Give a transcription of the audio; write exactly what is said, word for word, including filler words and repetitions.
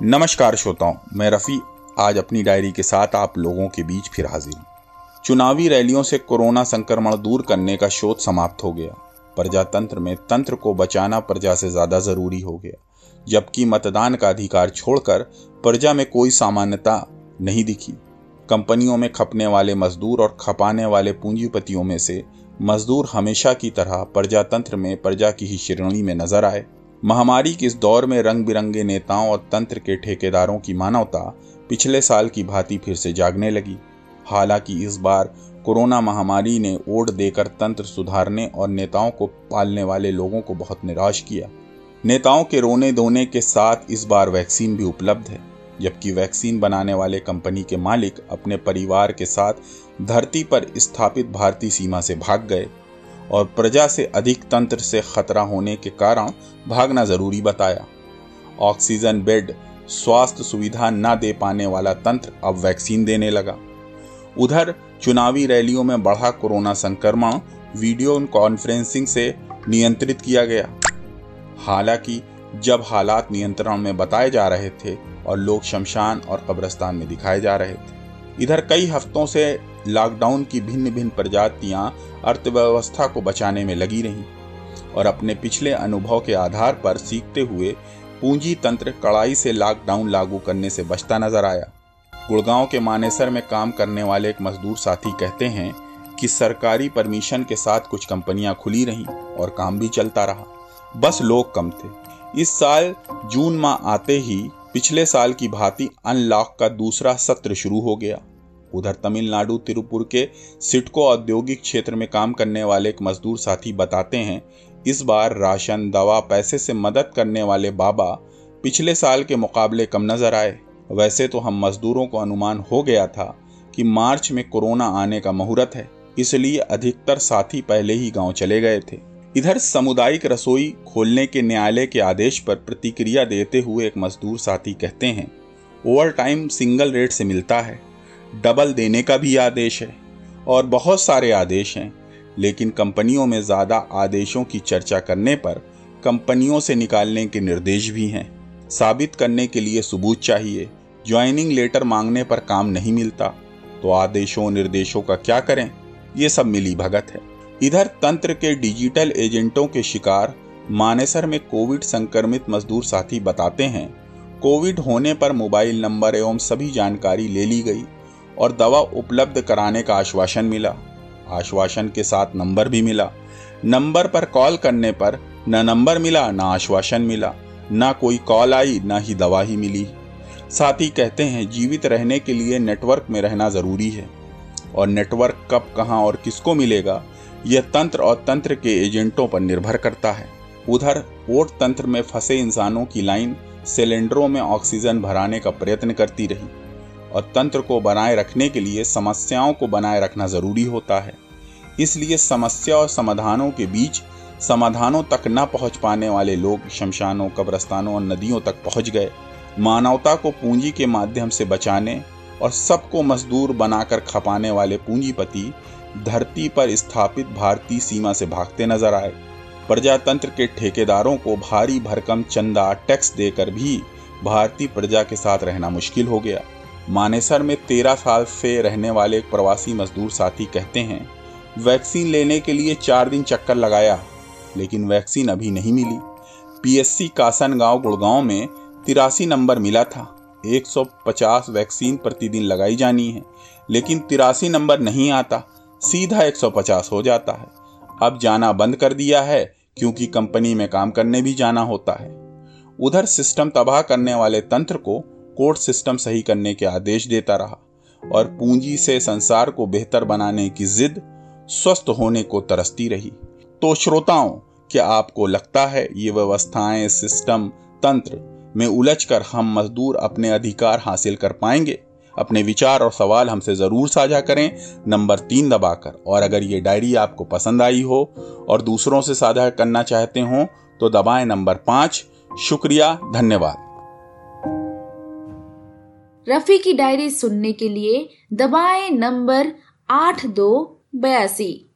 नमस्कार श्रोताओं, मैं रफ़ी आज अपनी डायरी के साथ आप लोगों के बीच फिर हाजिर हूँ। चुनावी रैलियों से कोरोना संक्रमण दूर करने का शोध समाप्त हो गया। प्रजातंत्र में तंत्र को बचाना प्रजा से ज्यादा जरूरी हो गया, जबकि मतदान का अधिकार छोड़कर प्रजा में कोई सामान्यता नहीं दिखी। कंपनियों में खपने वाले मजदूर और खपाने वाले पूंजीपतियों में से मजदूर हमेशा की तरह प्रजातंत्र में प्रजा की ही श्रेणी में नजर आए। महामारी के इस दौर में रंग बिरंगे नेताओं और तंत्र के ठेकेदारों की मानवता पिछले साल की भांति फिर से जागने लगी। हालांकि इस बार कोरोना महामारी ने ओट देकर तंत्र सुधारने और नेताओं को पालने वाले लोगों को बहुत निराश किया। नेताओं के रोने धोने के साथ इस बार वैक्सीन भी उपलब्ध है, जबकि वैक्सीन बनाने वाले कंपनी के मालिक अपने परिवार के साथ धरती पर स्थापित भारतीय सीमा से भाग गए और प्रजा से अधिक तंत्र से खतरा होने के कारण भागना जरूरी बताया। ऑक्सीजन बेड, स्वास्थ्य सुविधा न दे पाने वाला तंत्र अब वैक्सीन देने लगा। उधर चुनावी रैलियों में बढ़ा कोरोना संक्रमण वीडियो कॉन्फ्रेंसिंग से नियंत्रित किया गया। हालांकि जब हालात नियंत्रण में बताए जा रहे थे और लोग शमशान और कब्रिस्तान में दिखाए जा रहे थे, इधर कई हफ्तों से लॉकडाउन की भिन्न भिन्न प्रजातियां अर्थव्यवस्था को बचाने में लगी रहीं और अपने पिछले अनुभव के आधार पर सीखते हुए पूंजी तंत्र कड़ाई से लॉकडाउन लागू करने से बचता नजर आया। गुड़गांव के मानेसर में काम करने वाले एक मजदूर साथी कहते हैं कि सरकारी परमिशन के साथ कुछ कंपनियां खुली रहीं और काम भी चलता रहा, बस लोग कम थे। इस साल जून माह आते ही पिछले साल की भांति अनलॉक का दूसरा सत्र शुरू हो गया। उधर तमिलनाडु तिरुपुर के सिडको औद्योगिक क्षेत्र में काम करने वाले एक मजदूर साथी बताते हैं, इस बार राशन, दवा, पैसे से मदद करने वाले बाबा पिछले साल के मुकाबले कम नजर आए। वैसे तो हम मजदूरों को अनुमान हो गया था कि मार्च में कोरोना आने का मुहूर्त है, इसलिए अधिकतर साथी पहले ही गांव चले गए थे। इधर सामुदायिक रसोई खोलने के न्यायालय के आदेश पर प्रतिक्रिया देते हुए एक मजदूर साथी कहते हैं, ओवर टाइम सिंगल रेट से मिलता है, डबल देने का भी आदेश है और बहुत सारे आदेश हैं, लेकिन कंपनियों में ज्यादा आदेशों की चर्चा करने पर कंपनियों से निकालने के निर्देश भी हैं। साबित करने के लिए सबूत चाहिए। ज्वाइनिंग लेटर मांगने पर काम नहीं मिलता तो आदेशों निर्देशों का क्या करें, ये सब मिली भगत है। इधर तंत्र के डिजिटल एजेंटों के शिकार मानेसर में कोविड संक्रमित मजदूर साथी बताते हैं, कोविड होने पर मोबाइल नंबर एवं सभी जानकारी ले ली गई और दवा उपलब्ध कराने का आश्वासन मिला। आश्वासन के साथ नंबर भी मिला। नंबर पर कॉल करने पर न नंबर मिला, न आश्वासन मिला, न कोई कॉल आई, न ही दवा ही मिली। साथी कहते हैं, जीवित रहने के लिए नेटवर्क में रहना जरूरी है और नेटवर्क कब, कहां और किसको मिलेगा, यह तंत्र और तंत्र के एजेंटों पर निर्भर करता है। उधर वोट तंत्र में फंसे इंसानों की लाइन सिलेंडरों में ऑक्सीजन भराने का प्रयत्न करती रही और तंत्र को बनाए रखने के लिए समस्याओं को बनाए रखना जरूरी होता है। इसलिए समस्या और समाधानों के बीच समाधानों तक न पहुंच पाने वाले लोग शमशानों, कब्रिस्तानों और नदियों तक पहुंच गए। मानवता को पूंजी के माध्यम से बचाने और सबको मजदूर बनाकर खपाने वाले पूंजीपति धरती पर स्थापित भारतीय सीमा से भागते नजर आए। प्रजातंत्र के ठेकेदारों को भारी भरकम चंदा, टैक्स देकर भी भारतीय प्रजा के साथ रहना मुश्किल हो गया। मानेसर में तेरह साल से रहने वाले एक प्रवासी मजदूर साथी कहते हैं, वैक्सीन लेने के लिए चार दिन चक्कर लगाया, लेकिन वैक्सीन अभी नहीं मिली। पीएससी कासनगांव गुड़गांव में तिरासी नंबर मिला था। एक सौ पचास वैक्सीन प्रतिदिन लगाई जानी है, लेकिन तिरासी नंबर नहीं आता, सीधा एक सौ पचास हो जाता है। अब जाना बंद कर दिया है क्योंकि कंपनी में काम करने भी जाना होता है। उधर सिस्टम तबाह करने वाले तंत्र को कोर्ट सिस्टम सही करने के आदेश देता रहा और पूंजी से संसार को बेहतर बनाने की जिद स्वस्थ होने को तरसती रही। तो श्रोताओं, क्या आपको लगता है ये व्यवस्थाएं, सिस्टम, तंत्र में उलझकर हम मजदूर अपने अधिकार हासिल कर पाएंगे? अपने विचार और सवाल हमसे जरूर साझा करें नंबर तीन दबाकर। और अगर ये डायरी आपको पसंद आई हो और दूसरों से साझा करना चाहते हो तो दबाएं नंबर पांच। शुक्रिया, धन्यवाद। रफ़ी की डायरी सुनने के लिए दबाएं नंबर आठ दो बयासी।